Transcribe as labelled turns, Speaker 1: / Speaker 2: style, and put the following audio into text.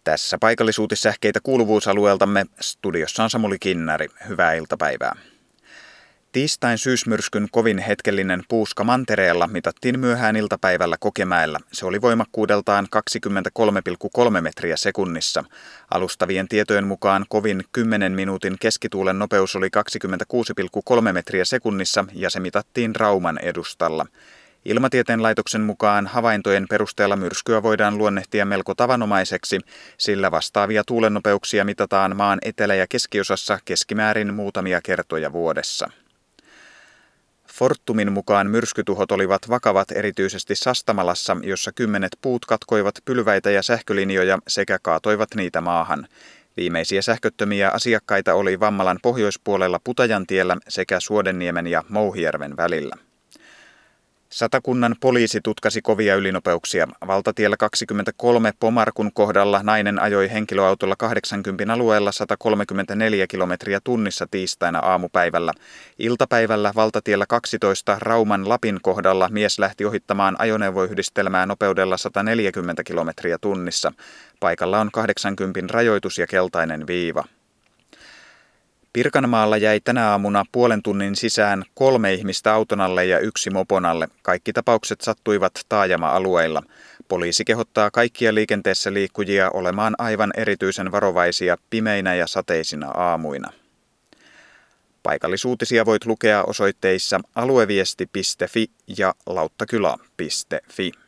Speaker 1: Tässä paikallisuutissähkeitä kuuluvuusalueeltamme. Studiossa on Samuli Kinnari. Hyvää iltapäivää. Tiistain syysmyrskyn kovin hetkellinen puuska mantereella mitattiin myöhään iltapäivällä Kokemäellä. Se oli voimakkuudeltaan 23,3 metriä sekunnissa. Alustavien tietojen mukaan kovin 10 minuutin keskituulen nopeus oli 26,3 metriä sekunnissa ja se mitattiin Rauman edustalla. Ilmatieteen laitoksen mukaan havaintojen perusteella myrskyä voidaan luonnehtia melko tavanomaiseksi, sillä vastaavia tuulennopeuksia mitataan maan etelä- ja keskiosassa keskimäärin muutamia kertoja vuodessa. Fortumin mukaan myrskytuhot olivat vakavat erityisesti Sastamalassa, jossa 10 puut katkoivat pylväitä ja sähkölinjoja sekä kaatoivat niitä maahan. Viimeisiä sähköttömiä asiakkaita oli Vammalan pohjoispuolella Putajantiellä sekä Suodenniemen ja Mouhijärven välillä. Satakunnan poliisi tutkasi kovia ylinopeuksia. Valtatiellä 23 Pomarkun kohdalla nainen ajoi henkilöautolla 80 alueella 134 kilometriä tunnissa tiistaina aamupäivällä. Iltapäivällä valtatiellä 12 Rauman Lapin kohdalla mies lähti ohittamaan ajoneuvoyhdistelmää nopeudella 140 kilometriä tunnissa. Paikalla on 80 rajoitus ja keltainen viiva. Pirkanmaalla jäi tänä aamuna puolen tunnin sisään 3 ihmistä auton alle ja 1 mopon alle. Kaikki tapaukset sattuivat taajama-alueilla. Poliisi kehottaa kaikkia liikenteessä liikkujia olemaan aivan erityisen varovaisia pimeinä ja sateisina aamuina. Paikallisuutisia voit lukea osoitteissa alueviesti.fi ja lauttakylä.fi.